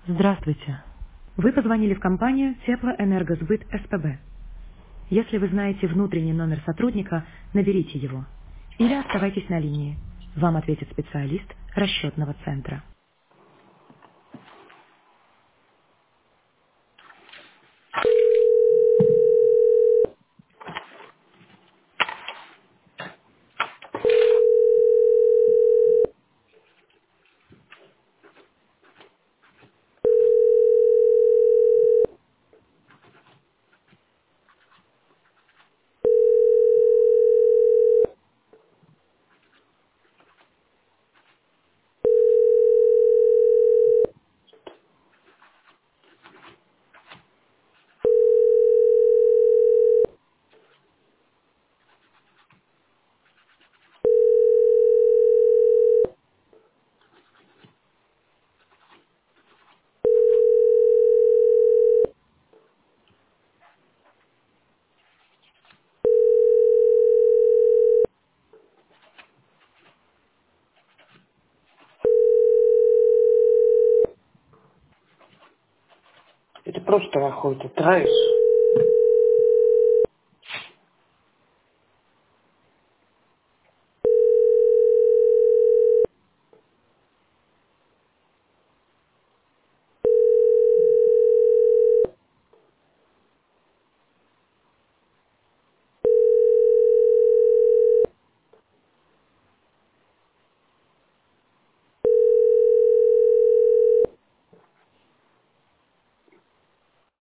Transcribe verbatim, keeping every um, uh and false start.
Здравствуйте. Вы позвонили в компанию Теплоэнергосбыт СПБ. Если вы знаете внутренний номер сотрудника, наберите его. Или оставайтесь на линии. Вам ответит специалист расчетного центра. Это просто охота, трэш.